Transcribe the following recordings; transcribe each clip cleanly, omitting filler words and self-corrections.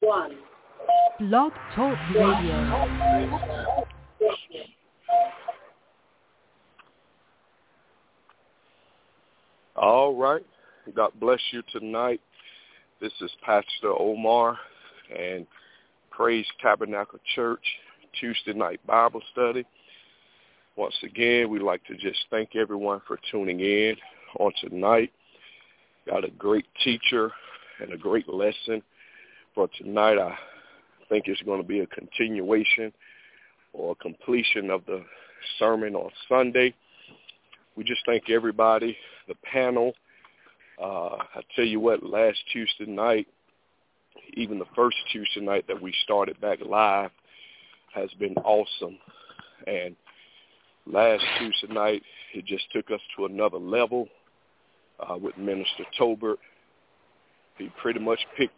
Blog Talk Radio. All right. God bless you tonight. This is Pastor Omar and Praise Tabernacle Church Tuesday night Bible study. Once again, we'd like to just thank everyone for tuning in on tonight. Got a great teacher and a great lesson for tonight. I think it's going to be a continuation or a completion of the sermon on Sunday. We just thank everybody, the panel. I tell you what, last Tuesday night, even the first Tuesday night that we started back live, has been awesome. And last Tuesday night, it just took us to another level with Minister Tolbert. He pretty much picked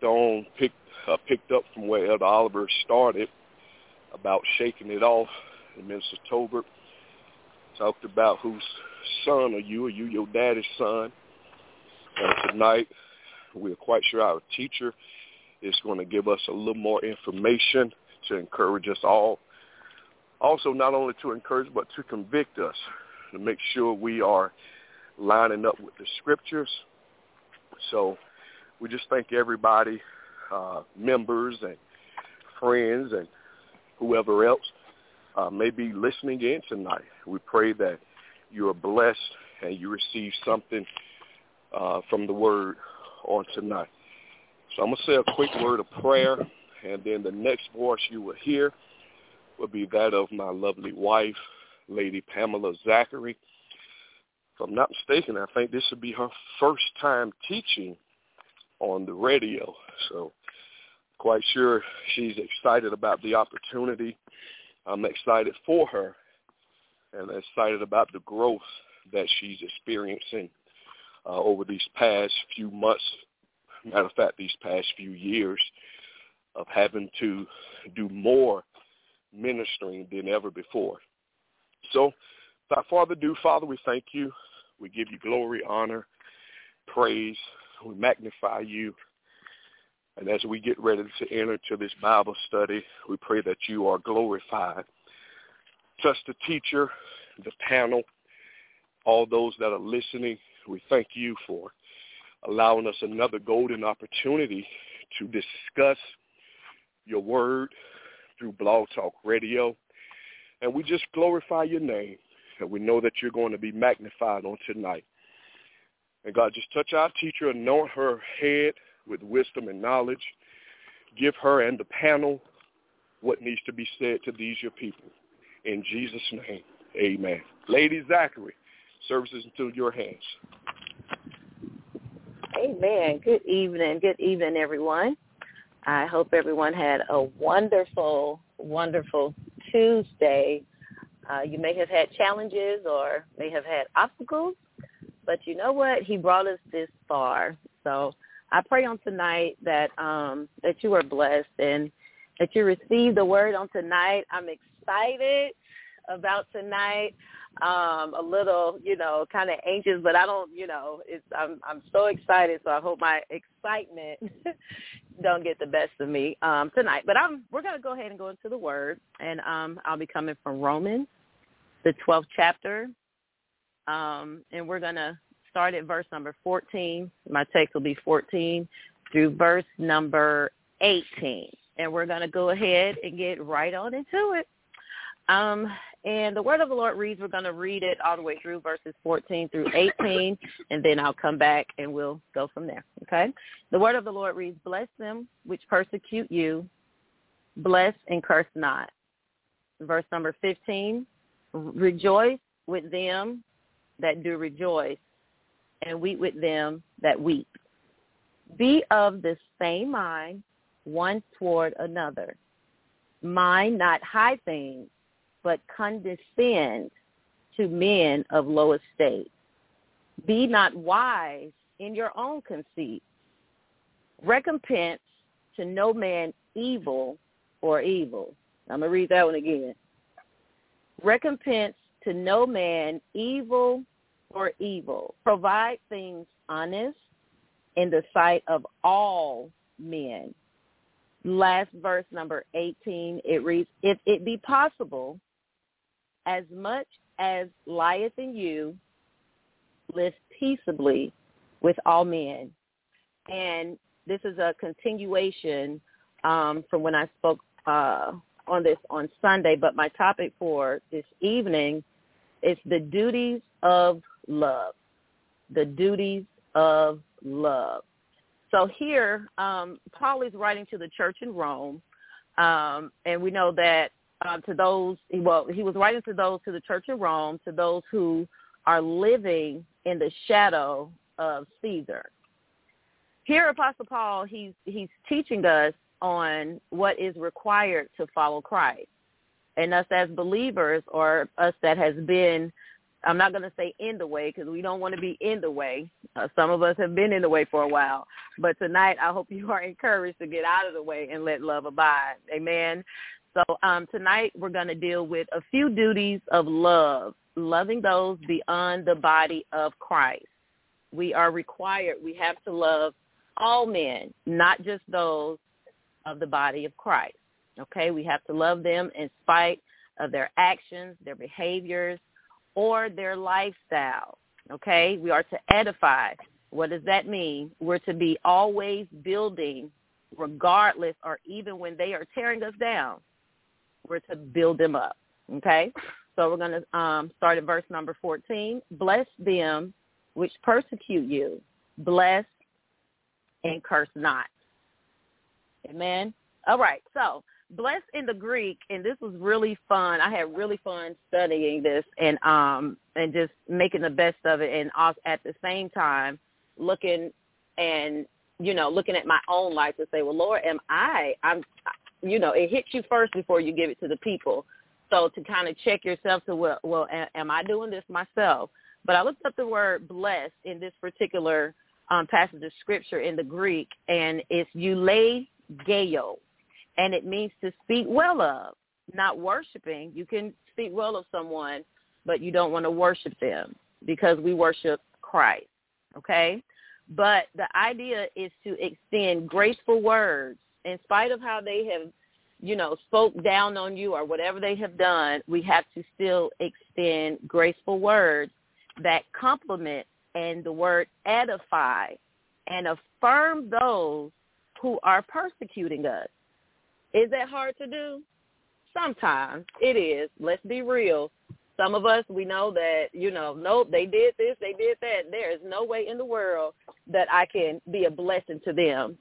up from where Elder Oliver started about shaking it off. And Minister Tolbert talked about whose son are you? Are you your daddy's son? And tonight, we're quite sure our teacher is going to give us a little more information to encourage us all. Also, not only to encourage, but to convict us, to make sure we are lining up with the scriptures. So we just thank everybody, members and friends and whoever else may be listening in tonight. We pray that you are blessed and you receive something from the word on tonight. So I'm going to say a quick word of prayer, and then the next voice you will hear will be that of my lovely wife, Lady Pamela Zachary. If I'm not mistaken, I think this will be her first time teaching on the radio. So quite sure she's excited about the opportunity. I'm excited for her and excited about the growth that she's experiencing over these past few months, matter of fact, these past few years of having to do more ministering than ever before. So without further ado, Father, we thank you. We give you glory, honor, praise. We magnify you. And as we get ready to enter into this Bible study, we pray that you are glorified. Touch the teacher, the panel, all those that are listening. We thank you for allowing us another golden opportunity to discuss your word through Blog Talk Radio. And we just glorify your name. And we know that you're going to be magnified on tonight. And God, just touch our teacher, anoint her head with wisdom and knowledge. Give her and the panel what needs to be said to these your people. In Jesus' name, amen. Lady Zachary, services into your hands. Amen. Good evening, everyone. I hope everyone had a wonderful, wonderful Tuesday. You may have had challenges or may have had obstacles, but you know what? He brought us this far. So I pray on tonight that that you are blessed and that you receive the word on tonight. I'm excited about tonight. A little, kind of anxious, but I don't, I'm so excited. So I hope my excitement don't get the best of me tonight. But we're going to go ahead and go into the word, and I'll be coming from Romans, the 12th chapter, and we're going to start at verse number 14. My text will be 14 through verse number 18, and we're going to go ahead and get right on into it. And the word of the Lord reads, we're going to read it all the way through verses 14 through 18, and then I'll come back and we'll go from there, okay? The word of the Lord reads, bless them which persecute you, bless and curse not. Verse number 15, rejoice with them that do rejoice, and weep with them that weep. Be of the same mind one toward another. Mind not high things, but condescend to men of low estate. Be not wise in your own conceit. Recompense to no man evil for evil. I'm going to read that one again. Recompense to no man evil for evil. Provide things honest in the sight of all men. last verse, number 18, it reads, if it be possible, as much as lieth in you, live peaceably with all men. And this is a continuation from when I spoke on this on Sunday, but my topic for this evening is the duties of love. The duties of love. So here, Paul is writing to the church in Rome, and we know that to those, he was writing to the church in Rome, to those who are living in the shadow of Caesar. Here, Apostle Paul, he's teaching us on what is required to follow Christ. And us as believers, or us that has been, I'm not going to say in the way, because we don't want to be in the way. Some of us have been in the way for a while. But tonight, I hope you are encouraged to get out of the way and let love abide. Amen. So tonight, we're going to deal with a few duties of love, loving those beyond the body of Christ. We are required, we have to love all men, not just those of the body of Christ. Okay, we have to love them in spite of their actions, their behaviors, or their lifestyle. Okay, we are to edify. What does that mean? We're to be always building, regardless, or even when they are tearing us down. We're to build them up. Okay, so we're going to start at verse number 14. Bless them which persecute you. Bless and curse not. Amen. All right, so bless in the Greek, and this was really fun. I had really fun studying this and just making the best of it, and also at the same time looking at my own life to say, well, Lord, I'm it hits you first before you give it to the people. So to kind of check yourself to, well, am I doing this myself? But I looked up the word blessed in this particular passage of scripture in the Greek, and it's eulogio. And it means to speak well of, not worshiping. You can speak well of someone, but you don't want to worship them because we worship Christ, okay? But the idea is to extend graceful words. In spite of how they have, spoke down on you or whatever they have done, we have to still extend graceful words that compliment and the word edify and affirm those who are persecuting us. Is that hard to do? Sometimes it is. Let's be real. Some of us, we know that, nope, they did this, they did that. There is no way in the world that I can be a blessing to them.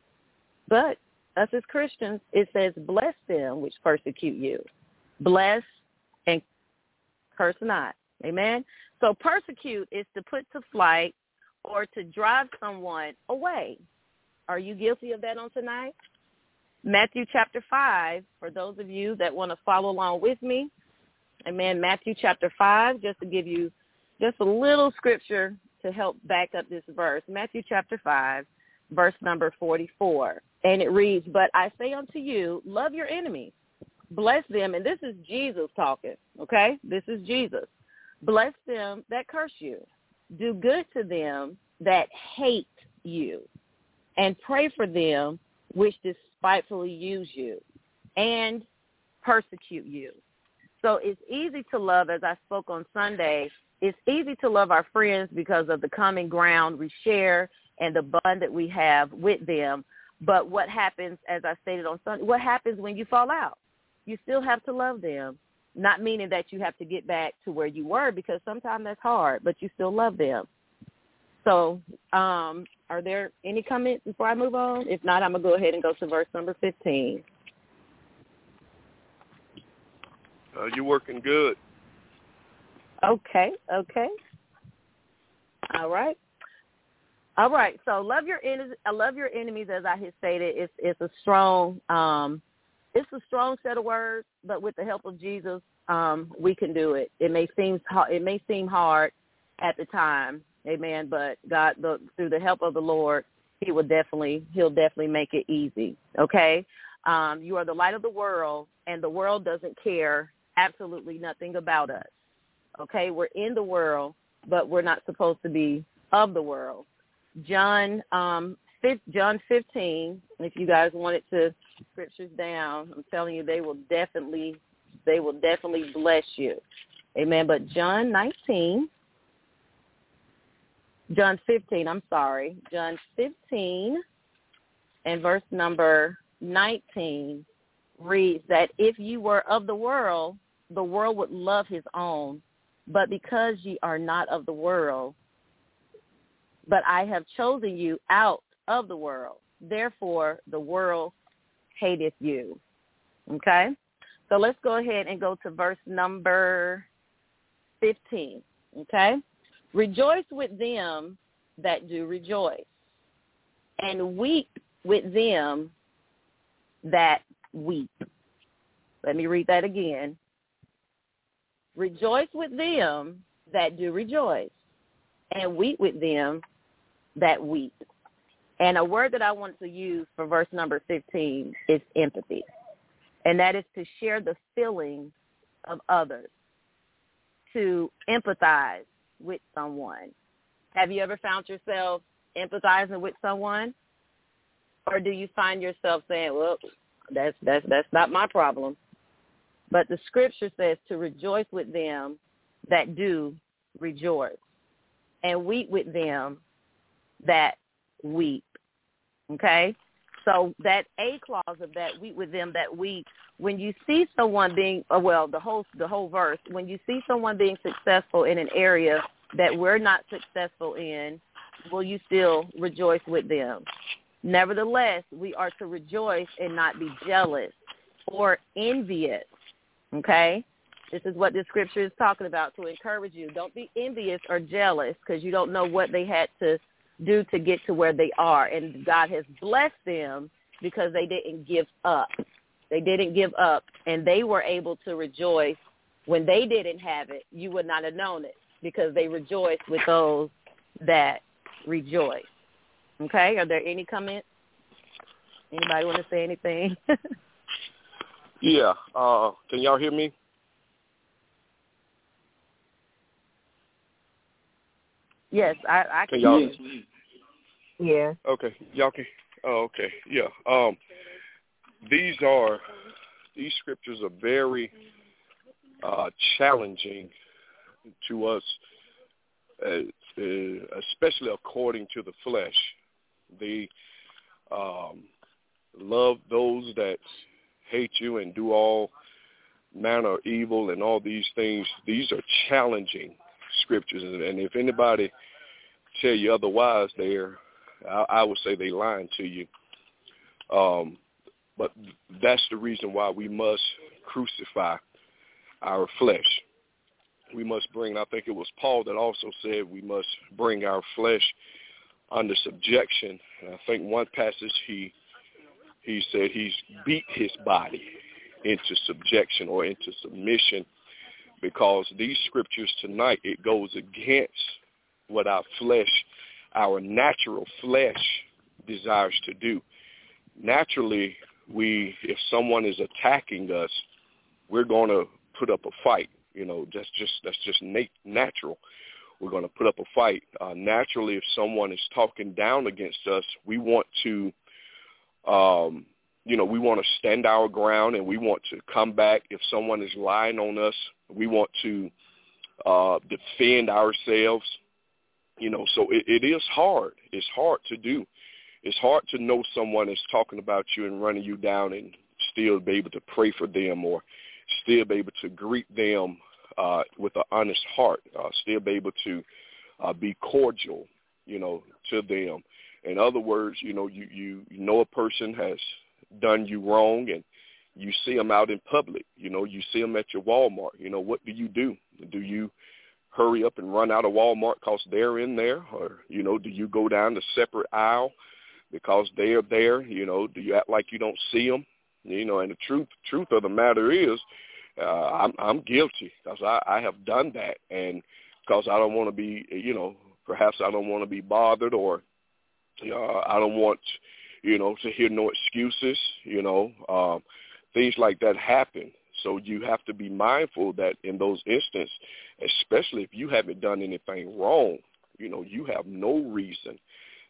But us as Christians, it says, bless them which persecute you. Bless and curse not. Amen? So persecute is to put to flight or to drive someone away. Are you guilty of that on tonight? Matthew chapter 5, for those of you that want to follow along with me. Amen. Matthew chapter 5, just to give you just a little scripture to help back up this verse. Matthew chapter 5, verse number 44. And it reads, but I say unto you, love your enemies, bless them. And this is Jesus talking, okay? This is Jesus. Bless them that curse you. Do good to them that hate you. And pray for them which despitefully use you and persecute you. So it's easy to love, as I spoke on Sunday, it's easy to love our friends because of the common ground we share and the bond that we have with them. But what happens, as I stated on Sunday, what happens when you fall out? You still have to love them, not meaning that you have to get back to where you were, because sometimes that's hard, but you still love them. So are there any comments before I move on? If not, I'm going to go ahead and go to verse number 15. You're working good. Okay. All right. So love your enemies, as I had stated. It's a strong set of words, but with the help of Jesus, we can do it. It may seem hard at the time. Amen. But God, through the help of the Lord, He'll definitely make it easy. Okay. You are the light of the world, and the world doesn't care absolutely nothing about us. Okay. We're in the world, but we're not supposed to be of the world. John John 15. If you guys wanted to scriptures down, I'm telling you, they will definitely bless you. Amen. But John 15 and verse number 19 reads that if you were of the world would love his own, but because ye are not of the world, but I have chosen you out of the world, therefore the world hateth you. Okay? So let's go ahead and go to verse number 15. Okay? Rejoice with them that do rejoice, and weep with them that weep. Let me read that again. Rejoice with them that do rejoice, and weep with them that weep. And a word that I want to use for verse number 15 is empathy. And that is to share the feelings of others, to empathize with someone. Have you ever found yourself empathizing with someone? Or do you find yourself saying, well, that's not my problem? But the scripture says to rejoice with them that do rejoice, and weep with them that weep. Okay? So that A clause of that, weep with them that weep, when you see someone being, the whole verse, when you see someone being successful in an area that we're not successful in, will you still rejoice with them? Nevertheless, we are to rejoice and not be jealous or envious. Okay? This is what the scripture is talking about, to encourage you. Don't be envious or jealous, because you don't know what they had to do to get to where they are. And God has blessed them because they didn't give up. They didn't give up, and they were able to rejoice when they didn't have it. You would not have known it, because they rejoiced with those that rejoice. Okay? Are there any comments? Anybody want to say anything? Yeah. Can y'all hear me? Yes, I can. Can y'all? Yeah. Okay. Y'all can. Oh, okay. Yeah. These scriptures are very challenging to us, especially according to the flesh. They love those that hate you and do all manner of evil and all these things. These are challenging scriptures, and if anybody tell you otherwise, I would say they lying to you. But that's the reason why we must crucify our flesh. We must bring, I think it was Paul that also said we must bring our flesh under subjection. And I think one passage he said he's beat his body into subjection or into submission, because these scriptures tonight, it goes against what our flesh, our natural flesh desires to do. Naturally, if someone is attacking us, we're going to put up a fight. You know, that's just natural. We're going to put up a fight. Naturally, if someone is talking down against us, we want to, we want to stand our ground, and we want to come back. If someone is lying on us, we want to defend ourselves. You know, so it is hard. It's hard to do. It's hard to know someone is talking about you and running you down and still be able to pray for them, or still be able to greet them with an honest heart, still be able to be cordial, to them. In other words, you know a person has done you wrong, and you see them out in public. You see them at your Walmart. What do? Do you hurry up and run out of Walmart because they're in there? Or, do you go down the separate aisle because they're there? Do you act like you don't see them? And the truth of the matter is, I'm guilty, because I have done that, and because I don't want to be, perhaps I don't want to be bothered, or I don't want, to hear no excuses. Things like that happen. So you have to be mindful that in those instances, especially if you haven't done anything wrong, you have no reason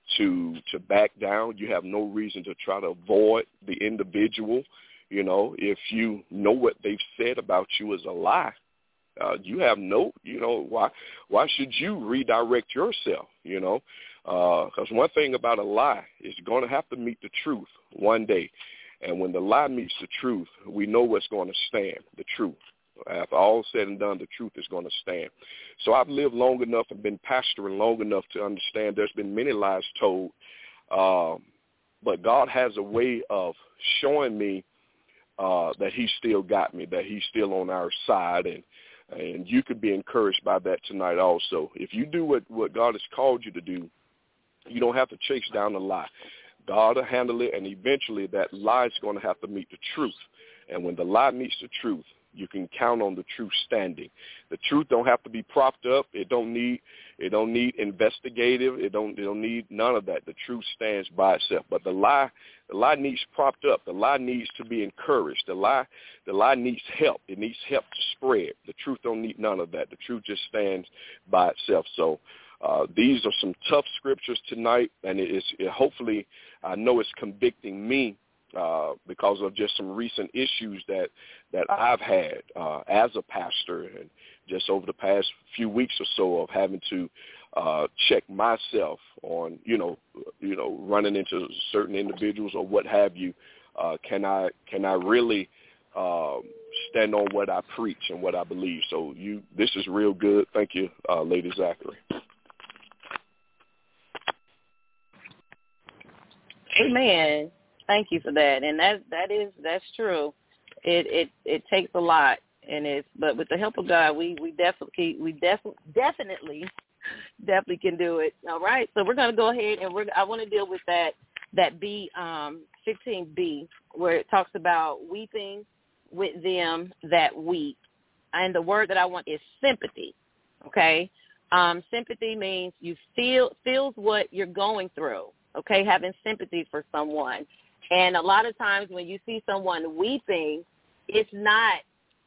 to back down. You have no reason to try to avoid the individual. You know, if you know what they've said about you is a lie, you have no, you know, why should you redirect yourself, you know? Because one thing about a lie is going to have to meet the truth one day. And when the lie meets the truth, we know what's going to stand, the truth. After all said and done, the truth is going to stand. So I've lived long enough and been pastoring long enough to understand there's been many lies told, but God has a way of showing me that he still got me, that he's still on our side, and you could be encouraged by that tonight also. If you do what God has called you to do, you don't have to chase down the lie. God will handle it, and eventually that lie is going to have to meet the truth. And when the lie meets the truth, you can count on the truth standing. The truth don't have to be propped up. It don't need investigative. It don't need none of that. The truth stands by itself. But the lie needs propped up. The lie needs to be encouraged. The lie needs help. It needs help to spread. The truth don't need none of that. The truth just stands by itself. So these are some tough scriptures tonight, and hopefully I know it's convicting me because of just some recent issues that I've had as a pastor, and just over the past few weeks or so of having to check myself on, you know, running into certain individuals or what have you. Can I really stand on what I preach and what I believe? So this is real good. Thank you, Lady Zachary. Amen. Thank you for that. And that's true. It takes a lot, but with the help of God, we definitely can do it. All right. So we're going to go ahead and I want to deal with that B 15B, where it talks about weeping with them that weep. And the word that I want is sympathy. Okay. Sympathy means you feels what you're going through. Okay. Having sympathy for someone. And a lot of times when you see someone weeping, it's not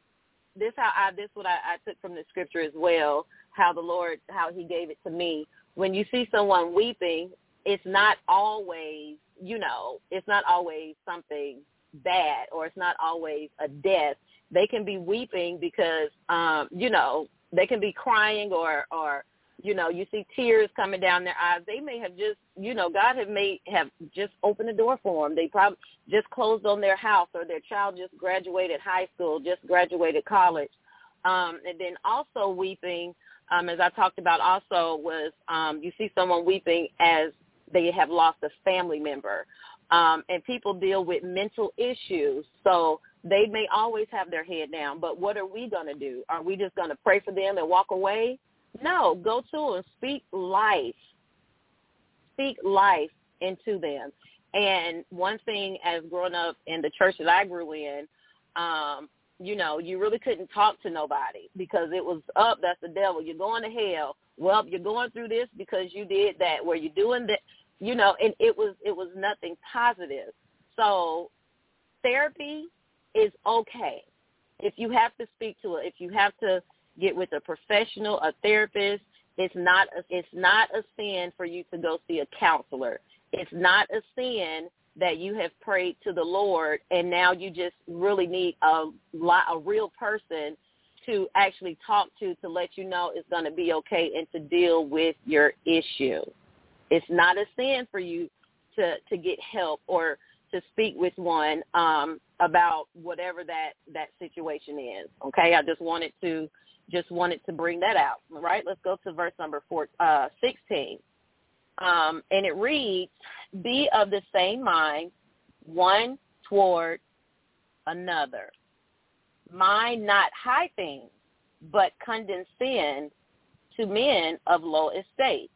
what I took from the scripture as well, how he gave it to me. When you see someone weeping, it's not always, it's not always something bad, or it's not always a death. They can be weeping because, they can be crying or you see tears coming down their eyes. They may have just, God have just opened the door for them. They probably just closed on their house, or their child just graduated high school, just graduated college. And then also weeping, as I talked about also, was you see someone weeping as they have lost a family member. And people deal with mental issues, so they may always have their head down. But what are we going to do? Are we just going to pray for them and walk away? No, go to them. Speak life. Speak life into them. And one thing, as growing up in the church that I grew in, you really couldn't talk to nobody because it was up. That's the devil. You're going to hell. Well, you're going through this because you did that. Where you're doing that, and it was nothing positive. So therapy is okay. If you have to speak to it, if you have to get with a professional, a therapist, it's not a sin for you to go see a counselor. It's not a sin that you have prayed to the Lord and now you just really need a real person to actually talk to let you know it's going to be okay and to deal with your issue. It's not a sin for you to get help or to speak with one about whatever that situation is. Okay, I just wanted to bring that out. All right, let's go to verse number 16. And it reads, be of the same mind, one toward another. Mind not high things, but condescend to men of low estate.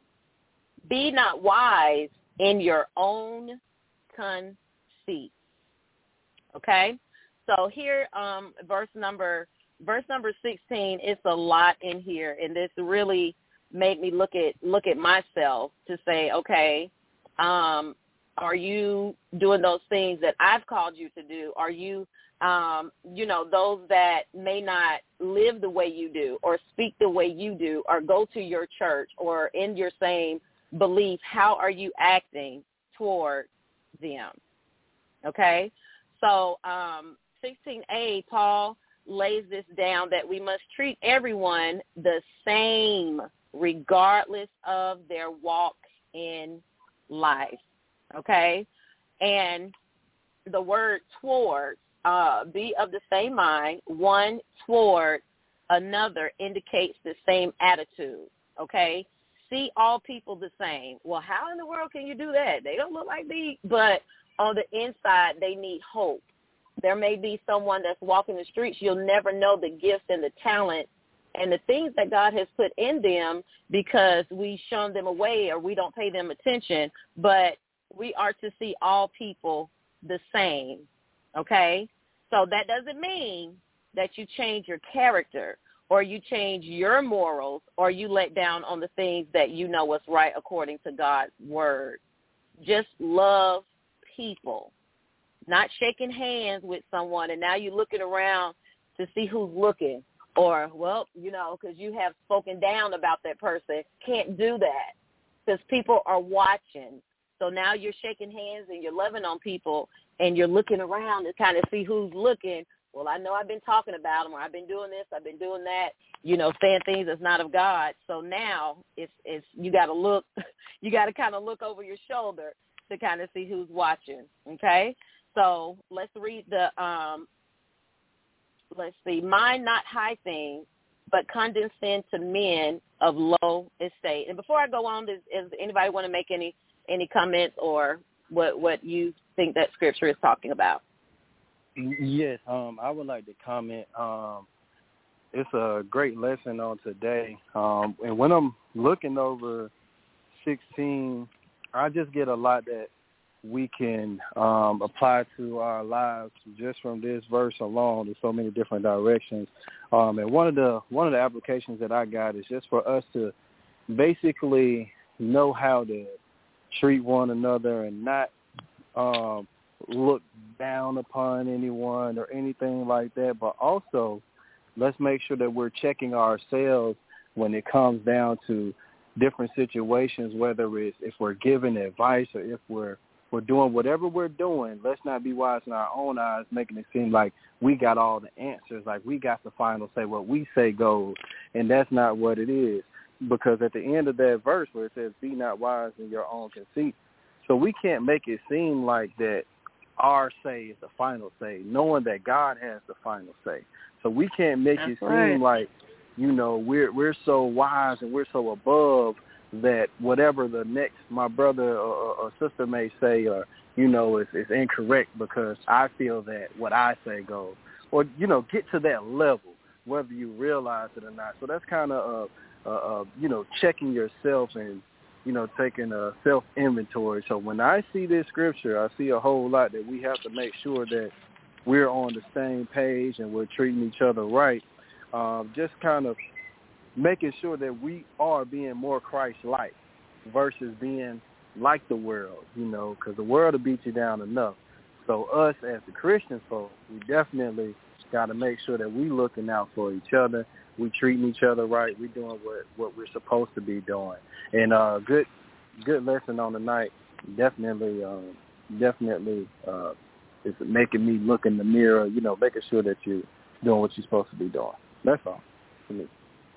Be not wise in your own conceit. Okay? So here, verse number 16, it's a lot in here, and this really made me look at myself to say, okay, are you doing those things that I've called you to do? Are you, those that may not live the way you do or speak the way you do or go to your church or in your same belief, how are you acting toward them? Okay? So 16a, Paul lays this down that we must treat everyone the same regardless of their walk in life. Okay? And the word toward, be of the same mind, one toward another indicates the same attitude. Okay? See all people the same. Well, how in the world can you do that? They don't look like me. But on the inside, they need hope. There may be someone that's walking the streets. You'll never know the gifts and the talent and the things that God has put in them because we shun them away or we don't pay them attention. But we are to see all people the same, okay? So that doesn't mean that you change your character or you change your morals or you let down on the things that you know what's right according to God's word. Just love people. Not shaking hands with someone and now you're looking around to see who's looking or, well, you know, because you have spoken down about that person. Can't do that because people are watching. So now you're shaking hands and you're loving on people and you're looking around to kind of see who's looking. Well, I know I've been talking about them or I've been doing this, I've been doing that, you know, saying things that's not of God. So now it's you got to look, you got to kind of look over your shoulder to kind of see who's watching, okay? So let's read the, let's see, mind not high things, but condescend to men of low estate. And before I go on, does anybody want to make any comments or what you think that scripture is talking about? Yes, I would like to comment. It's a great lesson on today. And when I'm looking over 16, I just get a lot that we can apply to our lives just from this verse alone. There's so many different directions. And one of the applications that I got is just for us to basically know how to treat one another and not look down upon anyone or anything like that, but also let's make sure that we're checking ourselves when it comes down to different situations, whether it's if we're giving advice or if we're doing whatever we're doing. Let's not be wise in our own eyes, making it seem like we got all the answers, like we got the final say, what we say goes, and that's not what it is. Because at the end of that verse where it says, be not wise in your own conceit, so we can't make it seem like that our say is the final say, knowing that God has the final say. So we can't make it seem like, you know, we're so wise and we're so above that whatever the next my brother or sister may say or, you know, is incorrect because I feel that what I say goes. Or, you know, get to that level, whether you realize it or not. So that's kind of, you know, checking yourself and, you know, taking a self-inventory. So when I see this scripture, I see a whole lot that we have to make sure that we're on the same page and we're treating each other right. Just kind of making sure that we are being more Christ-like versus being like the world, you know, because the world will beat you down enough. So us as the Christian folk, we definitely got to make sure that we looking out for each other. We treating each other right. We doing what we're supposed to be doing. And good lesson on the night. Definitely is making me look in the mirror, you know, making sure that you're doing what you're supposed to be doing. That's all for me.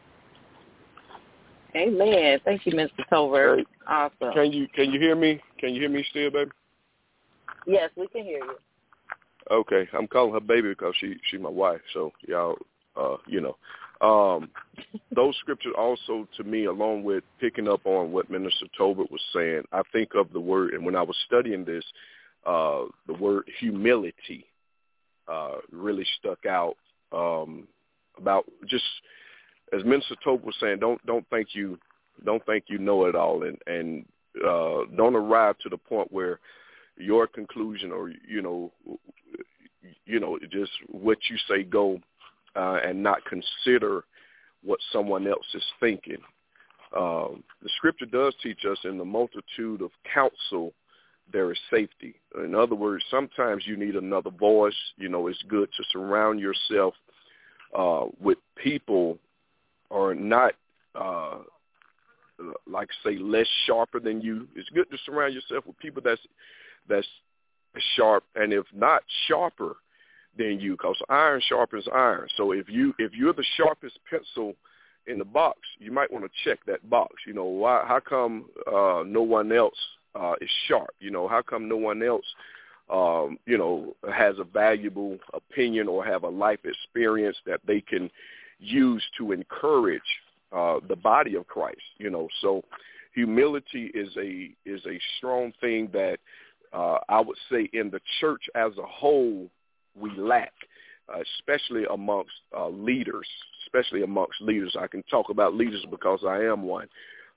Amen. Thank you, Mr. Tolbert. Awesome. Can you hear me? Can you hear me still, baby? Yes, we can hear you. Okay, I'm calling her baby because she my wife. So y'all, you know, those scriptures also to me, along with picking up on what Minister Tolbert was saying, I think of the word, and when I was studying this, the word humility really stuck out about just. As Minister Tolbert was saying, don't think you know it all, and don't arrive to the point where your conclusion or you know just what you say go, and not consider what someone else is thinking. The scripture does teach us in the multitude of counsel there is safety. In other words, sometimes you need another voice. You know, it's good to surround yourself with people or not like I say, less sharper than you. It's good to surround yourself with people that's sharp, and if not sharper than you, because iron sharpens iron. So if you're the sharpest pencil in the box, you might want to check that box. You know, how come no one else is sharp? You know, how come no one else has a valuable opinion or have a life experience that they can use to encourage the body of Christ? You know, so humility is a strong thing that I would say in the church as a whole we lack, especially amongst leaders. I can talk about leaders because I am one.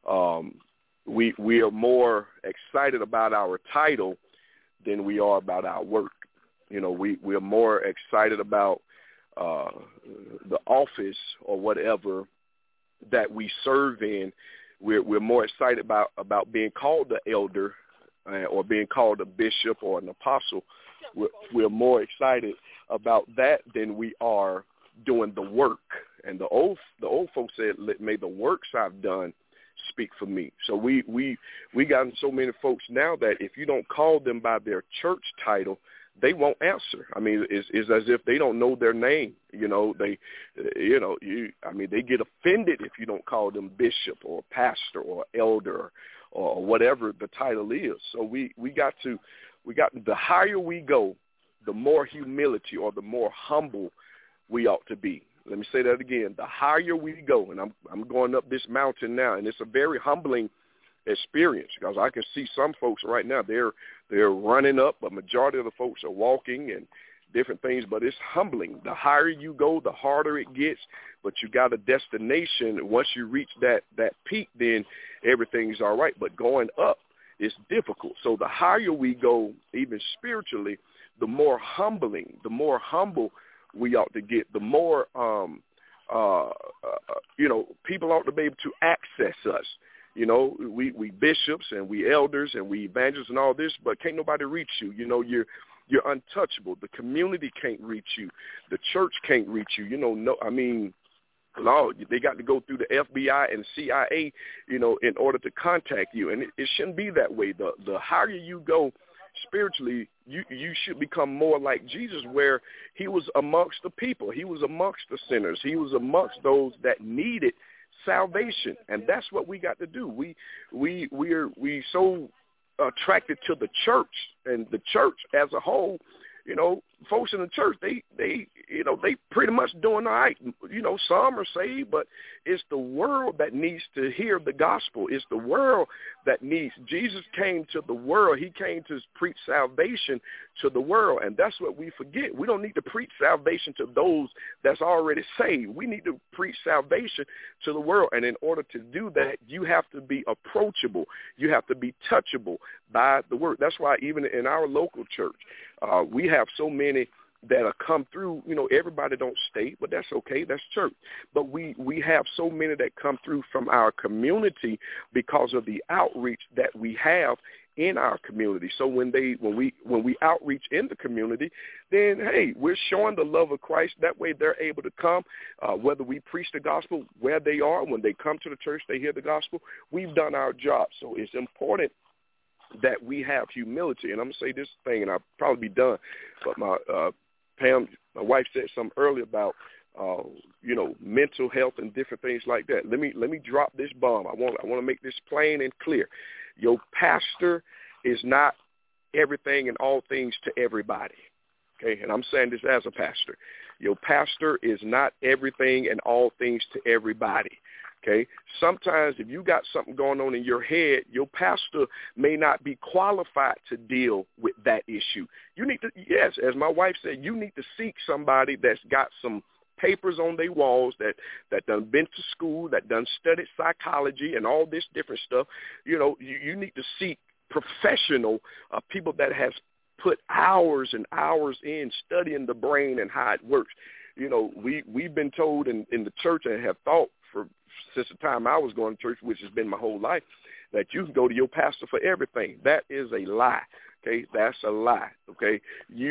We are more excited about our title than we are about our work. You know, we are more excited about the office or whatever that we serve in. We're more excited about being called the elder or being called a bishop or an apostle. We're more excited about that than we are doing the work. And the old folks said, "May the works I've done speak for me." So we gotten so many folks now that if you don't call them by their church title, they won't answer. I mean, it's as if they don't know their name. You know, they get offended if you don't call them bishop or pastor or elder or whatever the title is. So we got the higher we go, the more humility or the more humble we ought to be. Let me say that again. The higher we go, and I'm going up this mountain now, and it's a very humbling experience because I can see some folks right now, they're running up, but majority of the folks are walking and different things, but it's humbling. The higher you go, the harder it gets, but you got a destination. Once you reach that peak, then everything's all right, but going up is difficult. So the higher we go, even spiritually, the more humble we ought to get, the more, people ought to be able to access us. You know, we bishops and we elders and we evangelists and all this, but can't nobody reach you. You know, you're untouchable. The community can't reach you. The church can't reach you. You know, they got to go through the FBI and CIA, you know, in order to contact you. And it shouldn't be that way. The higher you go spiritually, you should become more like Jesus, where he was amongst the people. He was amongst the sinners. He was amongst those that needed salvation. And that's what we got to do. We so attracted to the church, and the church as a whole, you know, folks in the church, they pretty much doing all right. You know, some are saved, but it's the world that needs to hear the gospel. It's the world that needs. Jesus came to the world. He came to preach salvation to the world, and that's what we forget. We don't need to preach salvation to those that's already saved. We need to preach salvation to the world, and in order to do that, you have to be approachable. You have to be touchable by the word. That's why even in our local church, we have so many that are come through. You know, everybody don't stay, but that's okay. That's church. But we have so many that come through from our community because of the outreach that we have in our community. So when we outreach in the community, then, hey, we're showing the love of Christ. That way they're able to come, whether we preach the gospel where they are. When they come to the church, they hear the gospel. We've done our job. So it's important that we have humility. And I'm going to say this thing, and I'll probably be done, but my wife said something earlier about, mental health and different things like that. Let me drop this bomb. I want to make this plain and clear. Your pastor is not everything and all things to everybody. Okay, and I'm saying this as a pastor. Your pastor is not everything and all things to everybody. Okay, sometimes if you got something going on in your head, your pastor may not be qualified to deal with that issue. You need to, yes, as my wife said, you need to seek somebody that's got some papers on their walls, that done been to school, that done studied psychology and all this different stuff. You know, you need to seek professional people that has put hours and hours in studying the brain and how it works. You know, we've been told in the church and have thought since the time I was going to church, which has been my whole life, that you can go to your pastor for everything. That is a lie. Okay, that's a lie. Okay,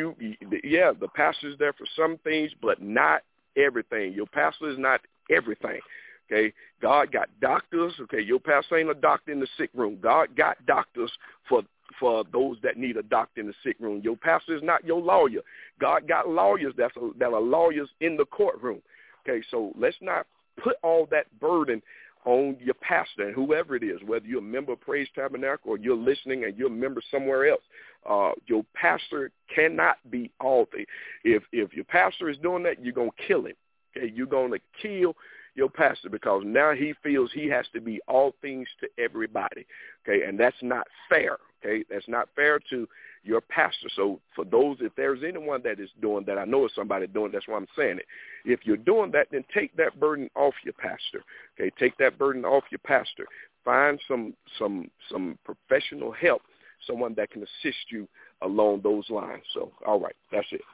the pastor is there for some things, but not everything. Your pastor is not everything. Okay, God got doctors. Okay, your pastor ain't a doctor in the sick room. God got doctors for those that need a doctor in the sick room. Your pastor is not your lawyer. God got lawyers that are lawyers in the courtroom. Okay, so let's not put all that burden on your pastor and whoever it is, whether you're a member of Praise Tabernacle or you're listening and you're a member somewhere else. Your pastor cannot be all things. If your pastor is doing that, you're going to kill him. Okay, you're going to kill your pastor because now he feels he has to be all things to everybody. Okay, and that's not fair. Okay, that's not fair to your pastor. So for those, if there's anyone that is doing that, I know it's somebody doing, that's why I'm saying it. If you're doing that, then take that burden off your pastor. Okay, take that burden off your pastor. Find some professional help, someone that can assist you along those lines. So, all right, that's it.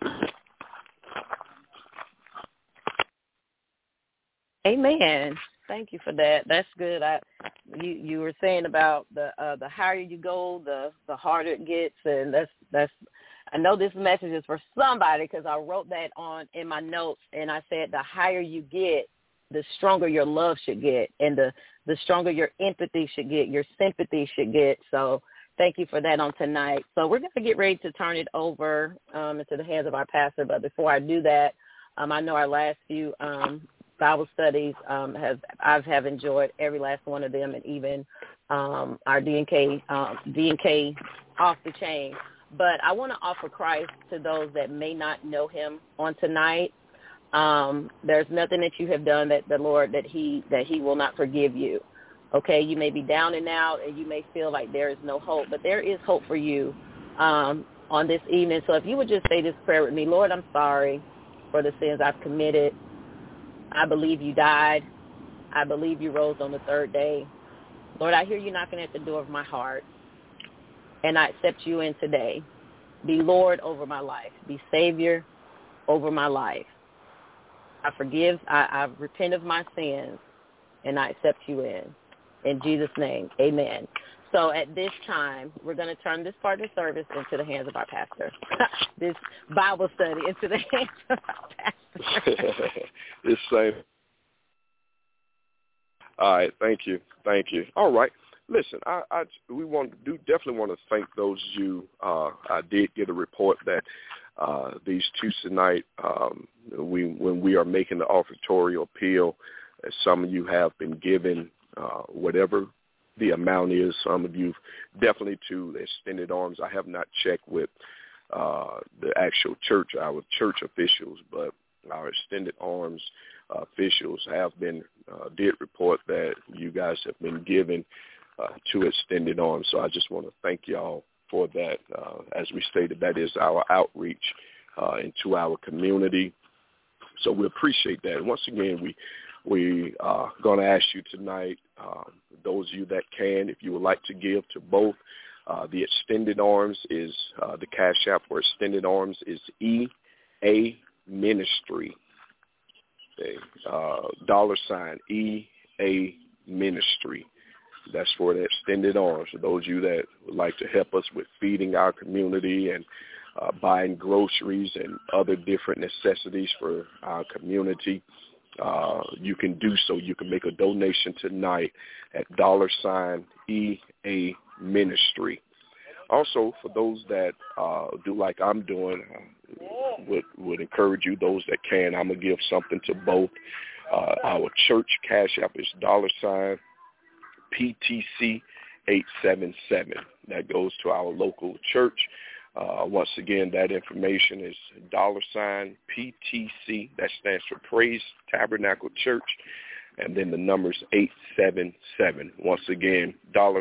Amen. Thank you for that. That's good. You were saying about the higher you go, the harder it gets, and that's. I know this message is for somebody because I wrote that in my notes, and I said the higher you get, the stronger your love should get, and the stronger your empathy should get, your sympathy should get. So thank you for that on tonight. So we're going to get ready to turn it over into the hands of our pastor. But before I do that, I know our last few Bible studies have enjoyed every last one of them, and even our D&K off the chain. But I want to offer Christ to those that may not know him on tonight. There's nothing that you have done that the Lord that he will not forgive you. Okay, you may be down and out, and you may feel like there is no hope, but there is hope for you on this evening. So if you would just say this prayer with me: Lord, I'm sorry for the sins I've committed. I believe you died. I believe you rose on the third day. Lord, I hear you knocking at the door of my heart, and I accept you in today. Be Lord over my life. Be Savior over my life. I repent of my sins, and I accept you in. In Jesus' name, amen. So at this time, we're going to turn this part of the service into the hands of our pastor. This Bible study into the hands of our pastor. It's same. All right, thank you. All right, listen, we definitely want to thank those of you. I did get a report that these Tuesday night, when we are making the offertory appeal, some of you have been given whatever the amount is. Some of you definitely to Extended Arms. I have not checked with the actual church, our church officials, but our Extended Arms officials have been did report that you guys have been given to Extended Arms. So I just want to thank y'all for that. As we stated, that is our outreach into our community. So we appreciate that. And once again, we are going to ask you tonight, those of you that can, if you would like to give to both, the Extended Arms is, the cash app for Extended Arms is EA Ministry. Okay, $EA Ministry. That's for the Extended Arms. For those of you that would like to help us with feeding our community and buying groceries and other different necessities for our community, you can do so. You can make a donation tonight at $EA Ministry. Also, for those that do like I'm doing, would encourage you, those that can, I'm going to give something to both. Our church cash app is $PTC 877. That goes to our local church. Once again, that information is $PTC. That stands for Praise Tabernacle Church. And then the number's 877. Once again,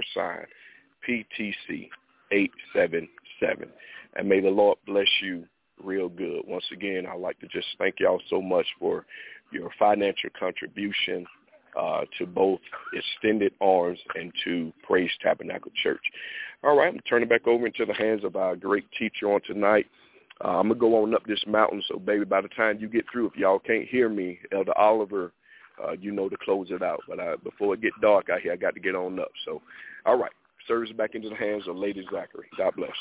$PTC 877. And may the Lord bless you real good. Once again, I'd like to just thank y'all so much for your financial contribution to both Extended Arms and to Praise Tabernacle Church. All right, I'm going to turn it back over into the hands of our great teacher on tonight. I'm going to go on up this mountain, so, baby, by the time you get through, if y'all can't hear me, Elder Oliver, you know to close it out. But before it get dark out here, I got to get on up. So, all right, service back into the hands of Lady Zachary. God bless.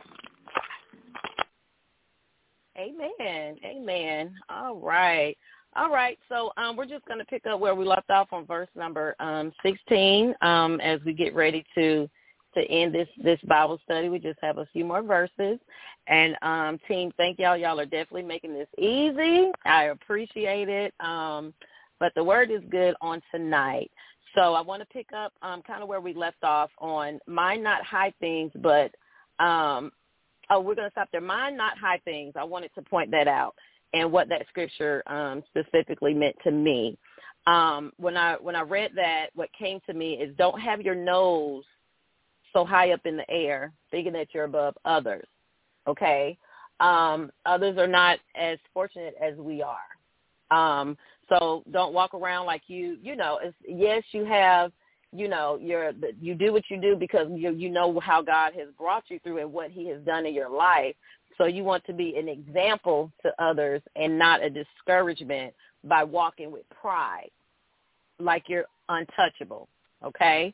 Amen. All right. All right, so we're just going to pick up where we left off on verse number 16 as we get ready to end this Bible study. We just have a few more verses. And, team, thank y'all. Y'all are definitely making this easy. I appreciate it. But the word is good on tonight. So I want to pick up kind of where we left off on mind not high things, but we're going to stop there. Mind not high things. I wanted to point that out and what that scripture specifically meant to me. When I read that, what came to me is don't have your nose so high up in the air thinking that you're above others, okay? Others are not as fortunate as we are. So don't walk around like you know, yes, you have, you know, you do what you do because you know how God has brought you through and what he has done in your life. So you want to be an example to others and not a discouragement by walking with pride like you're untouchable, okay?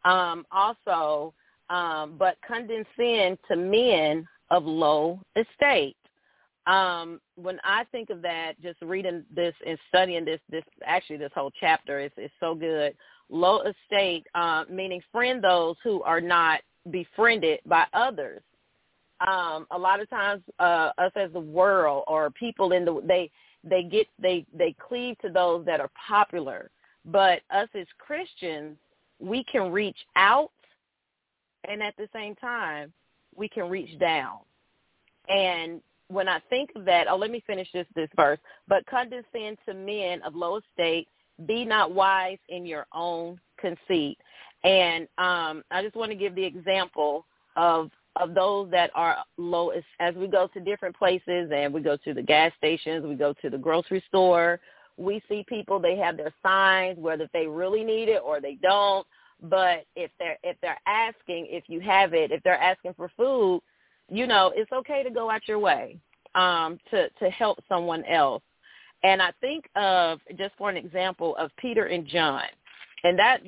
Also, but condescend to men of low estate. When I think of that, just reading this and studying this whole chapter is so good. Low estate, meaning friend those who are not befriended by others. A lot of times, us as the world or people they cleave to those that are popular. But us as Christians, we can reach out, and at the same time, we can reach down. And when I think of that, let me finish this verse. But condescend to men of low estate, be not wise in your own conceit. And I just want to give the example of those that are low as we go to different places and we go to the gas stations, we go to the grocery store. We see people, they have their signs, whether they really need it or they don't. But if they're asking if you have it, if they're asking for food, you know, it's okay to go out your way to help someone else. And I think of, just for an example, of Peter and John. And that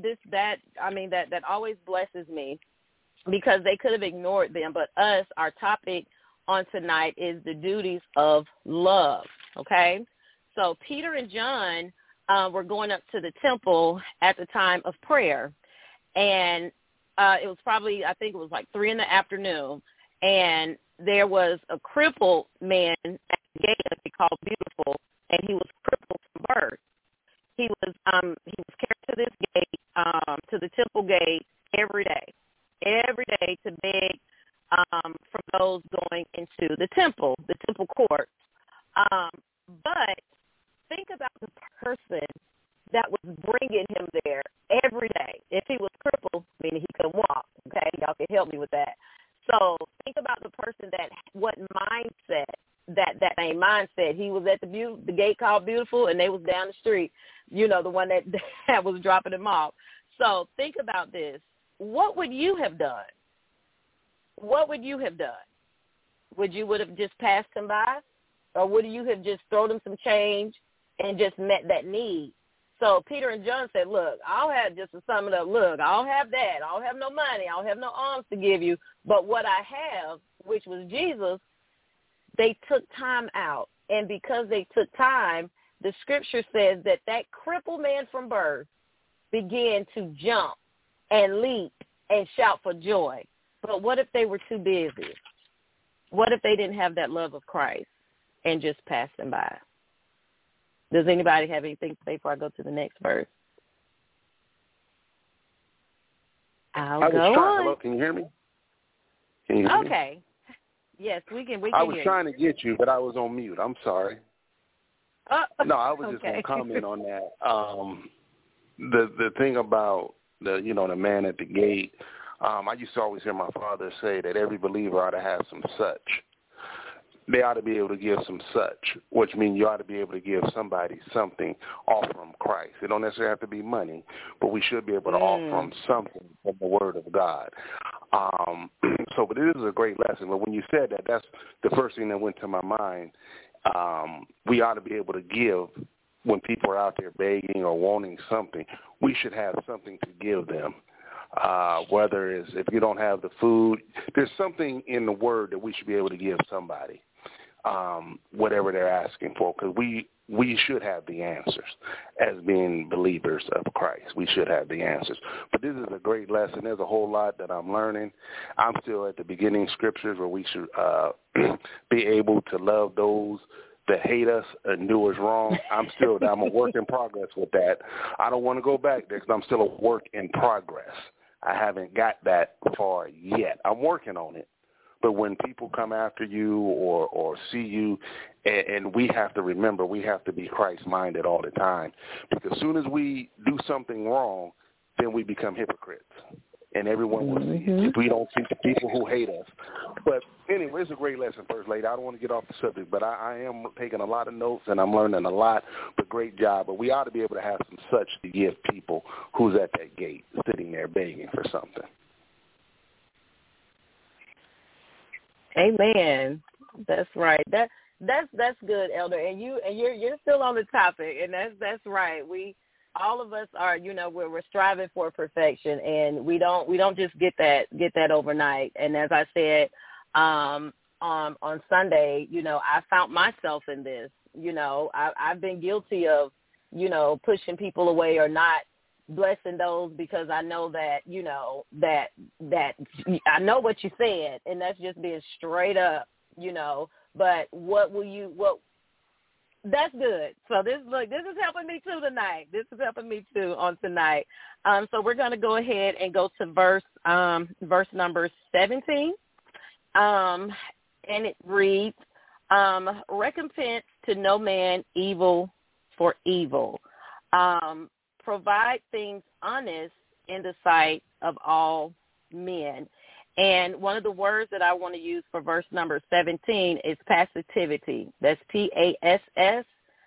always blesses me because they could have ignored them. But our topic on tonight is the duties of love, okay? So Peter and John were going up to the temple at the time of prayer. And it was probably, I think it was like 3 p.m, and there was a crippled man at the gate that they called Beautiful, and he was crippled from birth. He was carried to this gate, to the temple gate every day to beg from those going into the temple courts. But think about the person that was bringing him there every day. If he was crippled, meaning he couldn't walk, okay? Y'all can help me with that. So think about the person what mindset, that same mindset. He was at the gate called Beautiful, and they was down the street, you know, the one that was dropping him off. So think about this. What would you have done? What would you have done? Would you have just passed him by? Or would you have just thrown him some change and just met that need? So Peter and John said, look, I'll have, just to sum it up, look, I don't have that. I don't have no money. I don't have no alms to give you. But what I have, which was Jesus, they took time out. And because they took time, the scripture says that crippled man from birth began to jump and leap and shout for joy. But what if they were too busy? What if they didn't have that love of Christ and just passed them by? Does anybody have anything to say before I go to the next verse? I'll go on. Hello, can you hear me? Okay. Yes, we can I was hear trying you. to get you, but I was on mute. I'm sorry. No, I was just going to comment on that. The thing about the man at the gate, I used to always hear my father say that every believer ought to have some such. They ought to be able to give some such, which means you ought to be able to give somebody something off from Christ. It don't necessarily have to be money, but we should be able to offer them something from the Word of God. But it is a great lesson. But when you said that, that's the first thing that went to my mind. We ought to be able to give when people are out there begging or wanting something. We should have something to give them. Whether it's if you don't have the food, there's something in the Word that we should be able to give somebody. whatever they're asking for, because we should have the answers as being believers of Christ. We should have the answers. But this is a great lesson. There's a whole lot that I'm learning. I'm still at the beginning scriptures where we should be able to love those that hate us and do us wrong. I'm a work in progress with that. I don't want to go back there because I'm still a work in progress. I haven't got that far yet. I'm working on it. But when people come after you or see you, and we have to remember, we have to be Christ-minded all the time. Because as soon as we do something wrong, then we become hypocrites. And everyone will see it if we don't see the people who hate us. But anyway, it's a great lesson, First Lady. I don't want to get off the subject, but I am taking a lot of notes, and I'm learning a lot. But great job. But we ought to be able to have some such to give people who's at that gate sitting there begging for something. Amen. That's right. That's good, Elder. And you're still on the topic, and that's right. We all of us are, we're striving for perfection, and we don't just get that overnight. And as I said on Sunday, I found myself in this. I've been guilty of pushing people away or not blessing those because I know that, that I know what you said, and that's just being straight up, but that's good. So this is helping me too tonight. This is helping me too on tonight. So we're going to go ahead and go to verse number 17. And it reads, recompense to no man evil for evil. Provide things honest in the sight of all men. And one of the words that I want to use for verse number 17 is passivity. That's Passivity.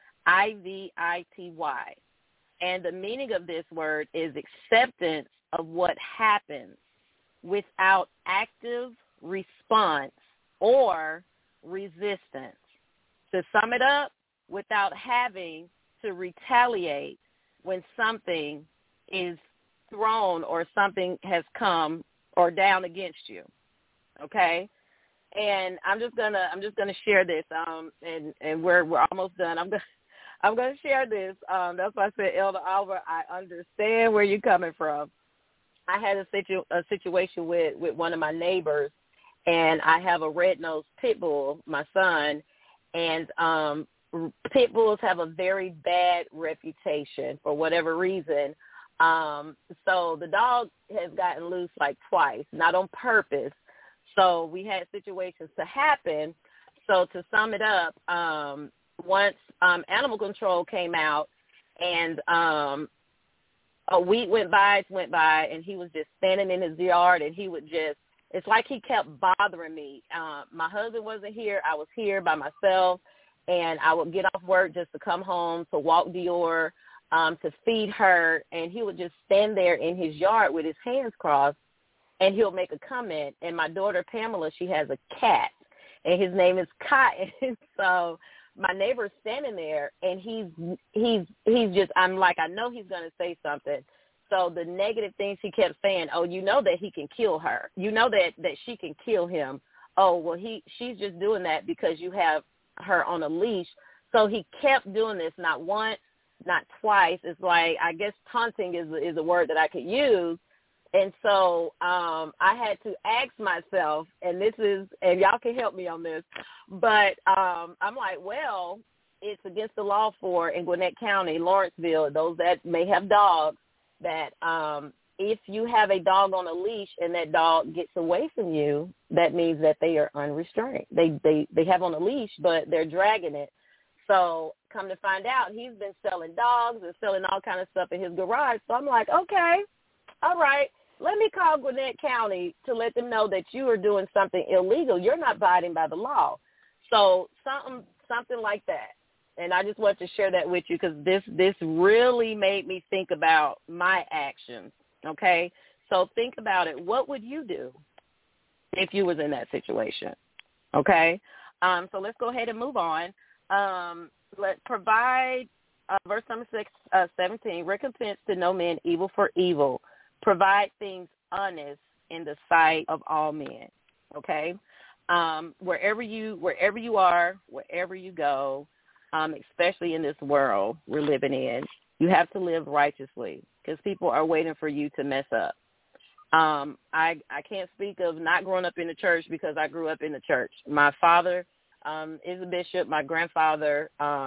And the meaning of this word is acceptance of what happens without active response or resistance. To sum it up, without having to retaliate when something is thrown or something has come or down against you. Okay? And I'm just gonna share this. And we're almost done. I'm gonna share this. That's why I said, Elder Oliver, I understand where you're coming from. I had a situation with one of my neighbors, and I have a red-nosed pit bull, my son, and pit bulls have a very bad reputation for whatever reason. So the dog has gotten loose like twice, not on purpose. So we had situations to happen. So to sum it up, once animal control came out and a week went by, and he was just standing in his yard, and he would just, it's like he kept bothering me. My husband wasn't here. I was here by myself. And I would get off work just to come home to walk Dior, to feed her, and he would just stand there in his yard with his hands crossed, and he'll make a comment. And my daughter, Pamela, she has a cat, and his name is Cotton. So my neighbor's standing there, and he's just, I'm like, I know he's going to say something. So the negative things he kept saying, oh, you know that he can kill her. You know that she can kill him. Oh, well, she's just doing that because you have her on a leash. So he kept doing this, not once, not twice. It's like, I guess taunting is a word that I could use. And so I had to ask myself, and y'all can help me on this, but I'm like, well, it's against the law in Gwinnett County, Lawrenceville, those that may have dogs, that if you have a dog on a leash and that dog gets away from you, that means that they are unrestrained. They have on a leash, but they're dragging it. So come to find out, he's been selling dogs and selling all kind of stuff in his garage. So I'm like, okay, all right, let me call Gwinnett County to let them know that you are doing something illegal. You're not abiding by the law. So something like that. And I just want to share that with you because this really made me think about my actions. Okay, so think about it. What would you do if you was in that situation? Okay, so let's go ahead and move on. Let's provide verse number 17. Recompense to no man evil for evil. Provide things honest in the sight of all men. Okay, wherever you are, wherever you go, especially in this world we're living in, you have to live righteously because people are waiting for you to mess up. I can't speak of not growing up in the church because I grew up in the church. My father is a bishop. My grandfather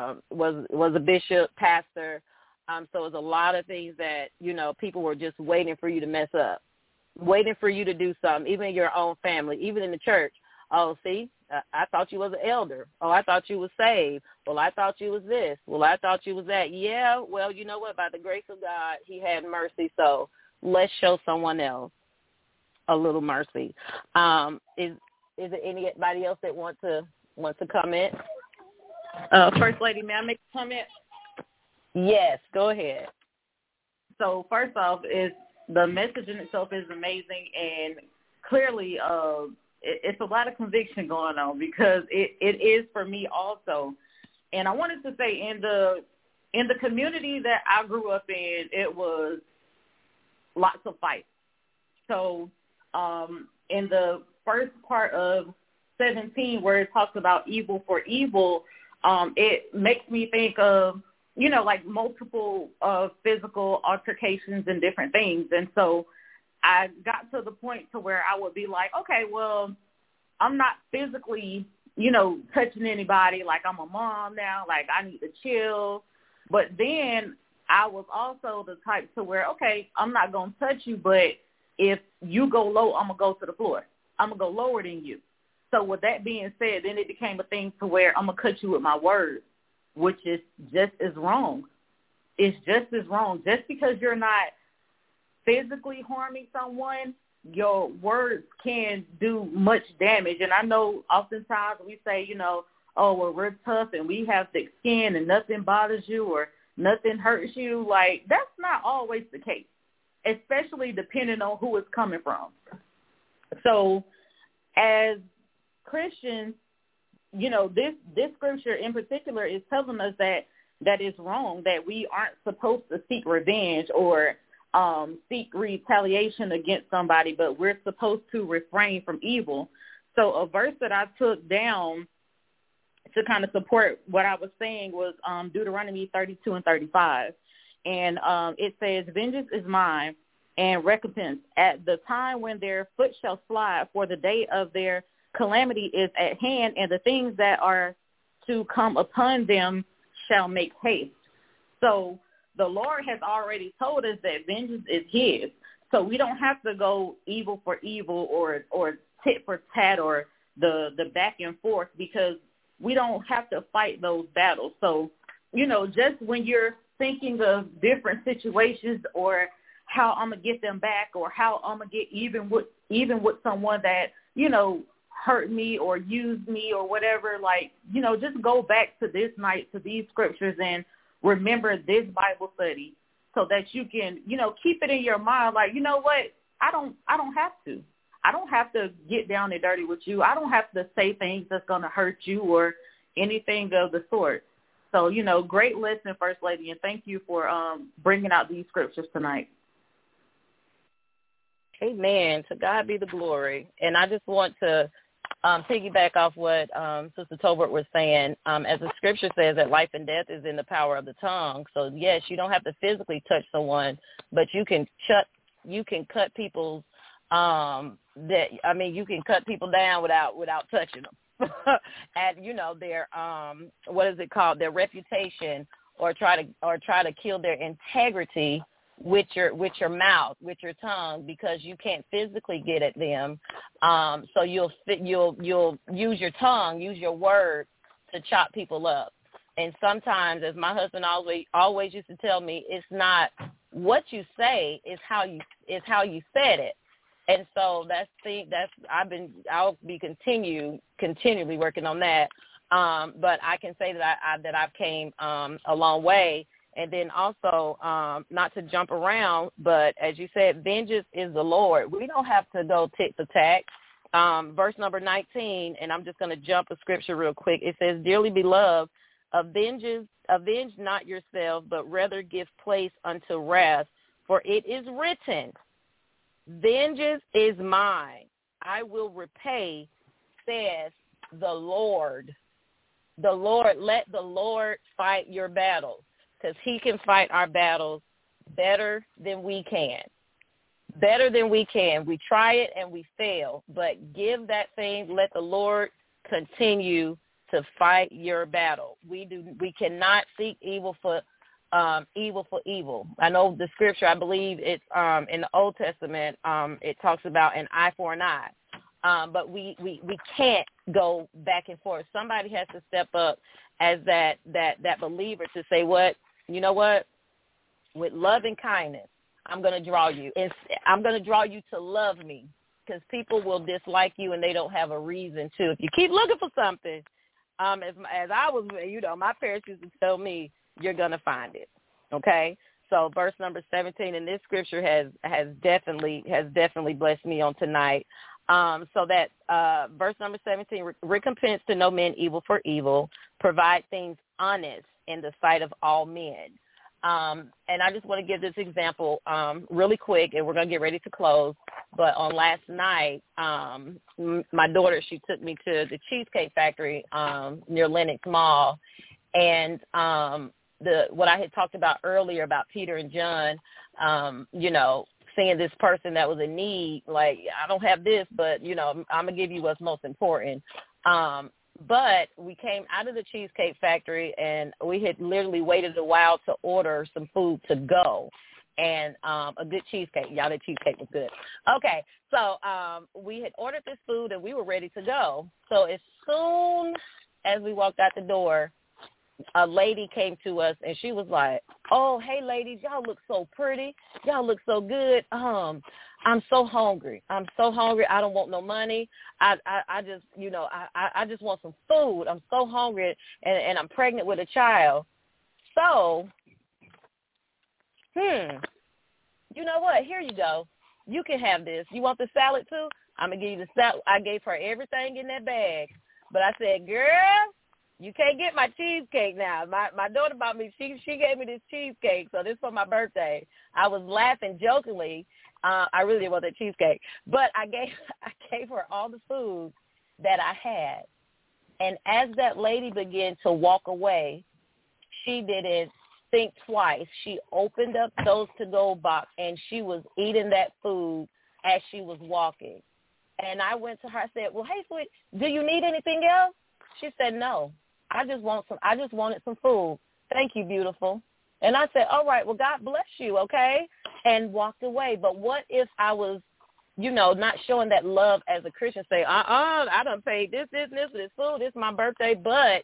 was a bishop, pastor. So it's a lot of things that, people were just waiting for you to mess up, waiting for you to do something, even in your own family, even in the church. Oh, see, I thought you was an elder. Oh, I thought you was saved. Well, I thought you was this. Well, I thought you was that. Yeah, well, you know what? By the grace of God, he had mercy. So let's show someone else a little mercy. Is there anybody else that wants to comment? First Lady, may I make a comment? Yes, go ahead. So first off, the message in itself is amazing, and clearly it's a lot of conviction going on because it is for me also. And I wanted to say in the community that I grew up in, it was lots of fights. So in the first part of 17 where it talks about evil for evil, it makes me think of, like multiple physical altercations and different things. And so I got to the point to where I would be like, okay, well, I'm not physically, touching anybody. Like I'm a mom now, like I need to chill. But then I was also the type to where, okay, I'm not going to touch you, but if you go low, I'm going to go to the floor. I'm going to go lower than you. So with that being said, then it became a thing to where I'm going to cut you with my words, which is just as wrong. It's just as wrong. Just because you're not physically harming someone, your words can do much damage. And I know oftentimes we say, oh, well, we're tough and we have thick skin and nothing bothers you or nothing hurts you. Like, that's not always the case, especially depending on who it's coming from. So as Christians, this scripture in particular is telling us that is wrong, that we aren't supposed to seek revenge or seek retaliation against somebody, but we're supposed to refrain from evil. So a verse that I took down to kind of support what I was saying was Deuteronomy 32 and 35. And it says, vengeance is mine and recompense at the time when their foot shall slide, for the day of their calamity is at hand, and the things that are to come upon them shall make haste. So the Lord has already told us that vengeance is his. So we don't have to go evil for evil or tit for tat or the back and forth, because we don't have to fight those battles. So, just when you're thinking of different situations or how I'm going to get them back or how I'm going to get even with someone that, hurt me or used me or whatever, just go back to this night, to these scriptures, and remember this Bible study so that you can, keep it in your mind. Like, you know what? I don't have to. I don't have to get down and dirty with you. I don't have to say things that's going to hurt you or anything of the sort. So, great lesson, First Lady, and thank you for bringing out these scriptures tonight. Amen. To God be the glory. And I just want to piggyback off what Sister Tolbert was saying. As the scripture says that life and death is in the power of the tongue. So, yes, you don't have to physically touch someone, but you can cut people's you can cut people down without touching them. And their what is it called, their reputation, or try to kill their integrity with your mouth, with your tongue, because you can't physically get at them. So you'll use your tongue, use your words to chop people up. And sometimes, as my husband always used to tell me, it's not what you say, it's how you said it. And so I'll be continually working on that. But I can say that I've came a long way. And then also, not to jump around, but as you said, vengeance is the Lord. We don't have to go tit for tat. Verse number 19, and I'm just going to jump a scripture real quick. It says, dearly beloved, avenge not yourself, but rather give place unto wrath, for it is written, vengeance is mine, I will repay, says the Lord. Let the Lord fight your battles, because he can fight our battles better than we can. Better than we can. We try it and we fail, but give that thing, let the Lord continue to fight your battle. We cannot seek evil for evil. I know the scripture, I believe it's in the Old Testament, it talks about an eye for an eye. But we can't go back and forth. Somebody has to step up as that believer to say, you know what? With love and kindness, I'm going to draw you. I'm going to draw you to love me, because people will dislike you and they don't have a reason to. If you keep looking for something, as I was, my parents used to tell me, you're going to find it. Okay? So verse number 17 in this scripture has definitely blessed me on tonight. So that verse number 17, recompense to no man evil for evil, provide things honest in the sight of all men. And I just want to give this example really quick, and we're going to get ready to close. But on last night, my daughter, she took me to the Cheesecake Factory near Lenox Mall, and what I had talked about earlier about Peter and John, seeing this person that was in need, like, I don't have this, but, I'm going to give you what's most important. But we came out of the Cheesecake Factory, and we had literally waited a while to order some food to go, and a good cheesecake. Y'all, the cheesecake was good. Okay, so we had ordered this food, and we were ready to go. So as soon as we walked out the door, a lady came to us, and she was like, oh, hey, ladies, y'all look so pretty. Y'all look so good. I'm so hungry. I don't want no money. I just, I just want some food. I'm so hungry, and I'm pregnant with a child. So, you know what? Here you go. You can have this. You want the salad too? I'm going to give you the salad. I gave her everything in that bag. But I said, girl, you can't get my cheesecake now. My daughter bought me, she gave me this cheesecake, so this is for my birthday. I was laughing jokingly. I really didn't want that cheesecake. But I gave her all the food that I had. And as that lady began to walk away, she didn't think twice. She opened up those to-go box, and she was eating that food as she was walking. And I went to her, I said, well, hey, sweet, do you need anything else? She said, no. I just wanted some food. Thank you, beautiful. And I said, all right, well, God bless you, okay? And walked away. But what if I was, not showing that love as a Christian, say, I done paid this food, this is my birthday, but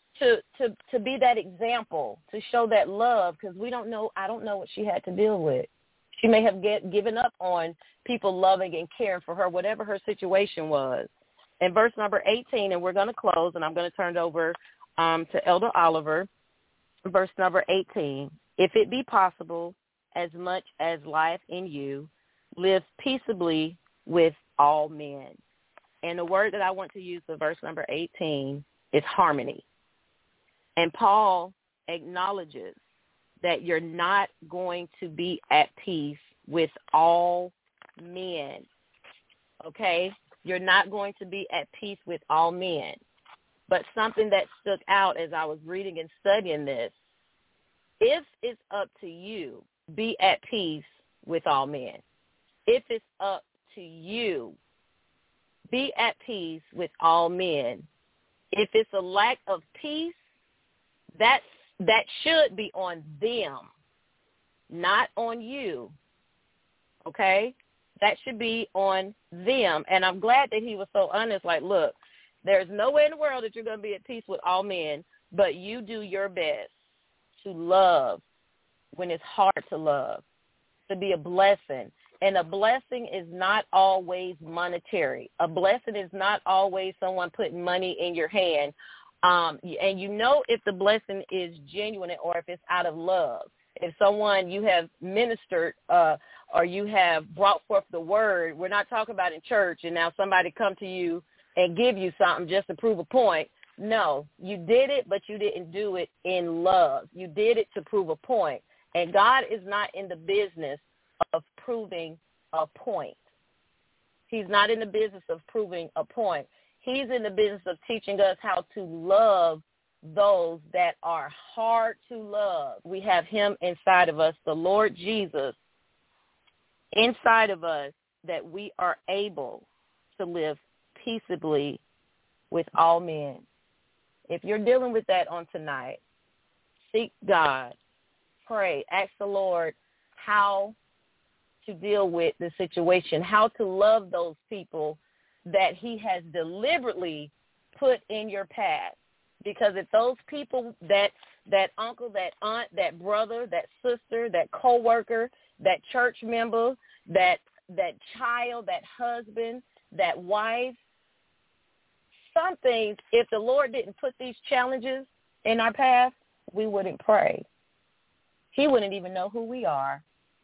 to be that example, to show that love, because I don't know what she had to deal with. She may have given up on people loving and caring for her, whatever her situation was. In verse number 18, and we're going to close, and I'm going to turn it over to Elder Oliver. Verse number 18, if it be possible, as much as lieth in you, live peaceably with all men. And the word that I want to use for verse number 18 is harmony. And Paul acknowledges that you're not going to be at peace with all men, okay? You're not going to be at peace with all men. But something that stuck out as I was reading and studying this, if it's up to you, be at peace with all men. If it's up to you, be at peace with all men. If it's a lack of peace, that should be on them, not on you, okay? That should be on them. And I'm glad that he was so honest, like, look, there's no way in the world that you're going to be at peace with all men, but you do your best to love when it's hard to love, to be a blessing. And a blessing is not always monetary. A blessing is not always someone putting money in your hand. And if the blessing is genuine or if it's out of love. If someone you have ministered or you have brought forth the word, we're not talking about in church and now somebody come to you and give you something just to prove a point. No, you did it, but you didn't do it in love. You did it to prove a point. And God is not in the business of proving a point. He's not in the business of proving a point. He's in the business of teaching us how to love those that are hard to love. We have him inside of us, the Lord Jesus inside of us, that we are able to live peaceably with all men. If you're dealing with that on tonight, seek God, pray, ask the Lord how to deal with the situation, how to love those people that he has deliberately put in your path. Because if those people, that uncle, that aunt, that brother, that sister, that coworker, that church member, that child, that husband, that wife, some things, if the Lord didn't put these challenges in our path, we wouldn't pray. He wouldn't even know who we are.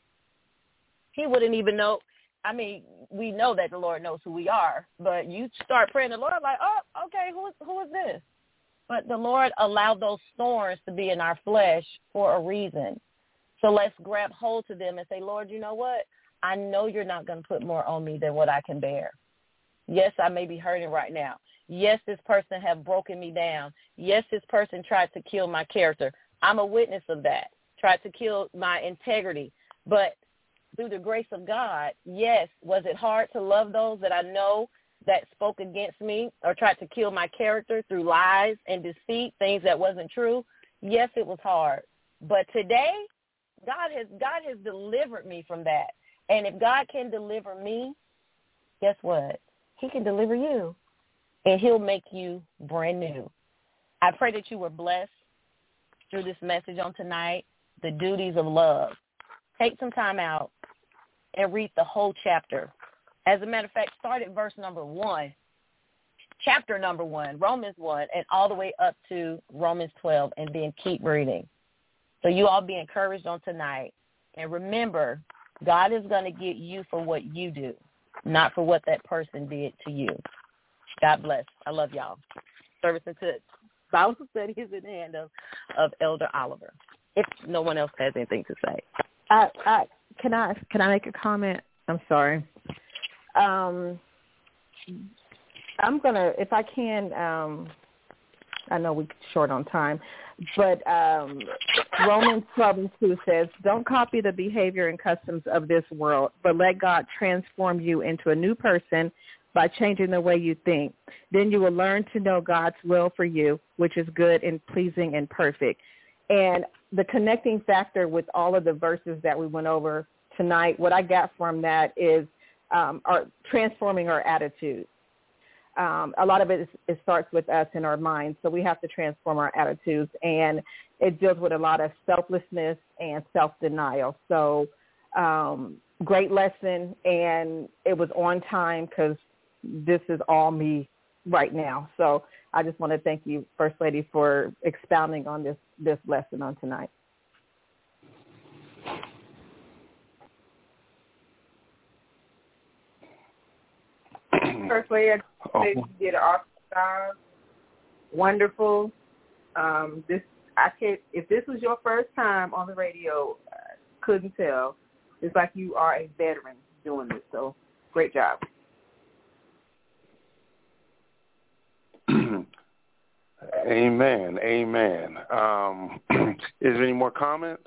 He wouldn't even know. I mean, we know that the Lord knows who we are, but you start praying the Lord like, oh, okay, who is this? But the Lord allowed those thorns to be in our flesh for a reason. So let's grab hold to them and say, Lord, you know what? I know you're not going to put more on me than what I can bear. Yes, I may be hurting right now. Yes, this person have broken me down. Yes, this person tried to kill my character. I'm a witness of that. Tried to kill my integrity. But through the grace of God, yes, was it hard to love those that I know that spoke against me or tried to kill my character through lies and deceit, things that wasn't true? Yes, it was hard. But today, God has delivered me from that. And if God can deliver me, guess what? He can deliver you, and he'll make you brand new. I pray that you were blessed through this message on tonight, the duties of love. Take some time out and read the whole chapter. As a matter of fact, start at verse number 1, chapter number 1, Romans 1, and all the way up to Romans 12, and then keep reading. So you all be encouraged on tonight. And remember, God is going to get you for what you do, not for what that person did to you. God bless. I love y'all. Service into Bible study is in the hand of Elder Oliver. If no one else has anything to say. Can I make a comment? I'm sorry. I'm gonna, if I can. I know we're short on time, but Romans 12:2 says, "Don't copy the behavior and customs of this world, but let God transform you into a new person by changing the way you think. Then you will learn to know God's will for you, which is good and pleasing and perfect." And the connecting factor with all of the verses that we went over tonight, what I got from that is our transforming our attitude. A lot of it starts with us in our minds, so we have to transform our attitudes, and it deals with a lot of selflessness and self-denial. So great lesson, and it was on time because this is all me right now. So I just want to thank you, First Lady, for expounding on this lesson on tonight. First Lady, I think you did an awesome job. Wonderful. If this was your first time on the radio, I couldn't tell. It's like you are a veteran doing this. So great job. Amen. Amen. Is there any more comments?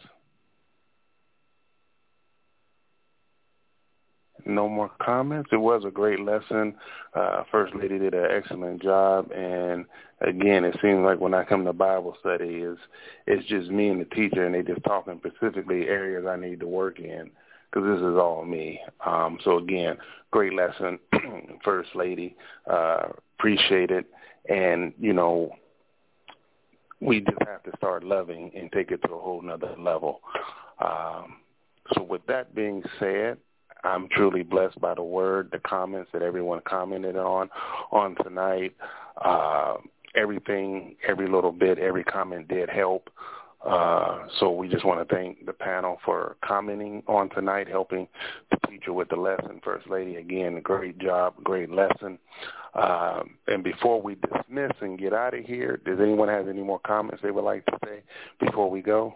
No more comments. It was a great lesson. First Lady did an excellent job. And, again, it seems like when I come to Bible study, it's just me and the teacher, and they just talking specifically areas I need to work in because this is all me. So, again, great lesson, First Lady. Appreciate it. And, you know, we just have to start loving and take it to a whole nother level. So with that being said, I'm truly blessed by the word, the comments that everyone commented on tonight. Everything, every little bit, every comment did help. So we just want to thank the panel for commenting on tonight, helping the teacher with the lesson. First Lady, again, great job, great lesson. And before we dismiss and get out of here, does anyone have any more comments they would like to say before we go?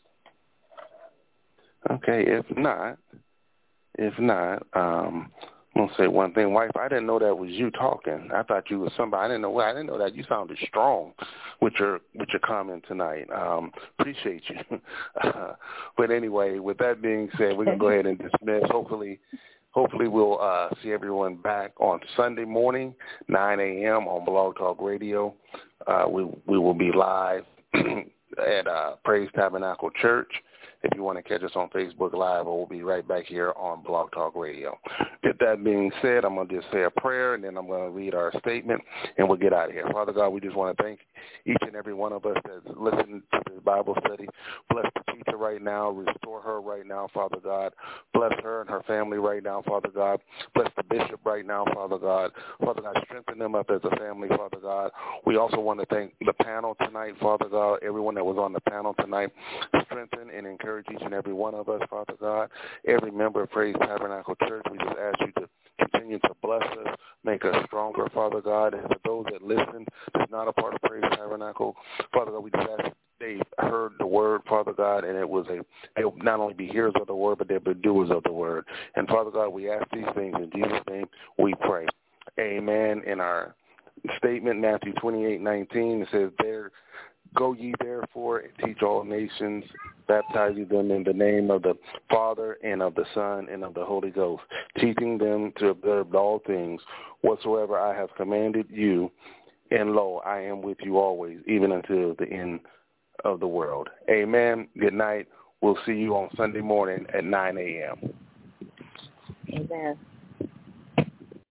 Okay, if not, I'm gonna say one thing, wife. I didn't know that was you talking. I thought you was somebody. I didn't know that. You sounded strong with your comment tonight. Appreciate you. But anyway, with that being said, we can go ahead and dismiss. Hopefully we'll see everyone back on Sunday morning, 9 a.m. on Blog Talk Radio. We will be live at Praise Tabernacle Church. If you want to catch us on Facebook Live, we'll be right back here on Blog Talk Radio. With that being said, I'm going to just say a prayer, and then I'm going to read our statement, and we'll get out of here. Father God, we just want to thank each and every one of us that's listening to this Bible study. Bless the teacher right now. Restore her right now, Father God. Bless her and her family right now, Father God. Bless the bishop right now, Father God. Father God, strengthen them up as a family, Father God. We also want to thank the panel tonight, Father God, everyone that was on the panel tonight. Strengthen and encourage each and every one of us, Father God. Every member of Praise Tabernacle Church, we just ask you to continue to bless us, make us stronger, Father God. And for those that listen, that's not a part of Praise Tabernacle, Father God, we just ask they've heard the word, Father God, and they'll not only be hearers of the word, but they'll be doers of the word. And Father God, we ask these things in Jesus' name we pray. Amen. In our statement, Matthew 28:19, it says, Go ye therefore and teach all nations, baptizing them in the name of the Father and of the Son and of the Holy Ghost, teaching them to observe all things whatsoever I have commanded you. And lo, I am with you always, even until the end of the world. Amen. Good night. We'll see you on Sunday morning at 9 a.m. Amen.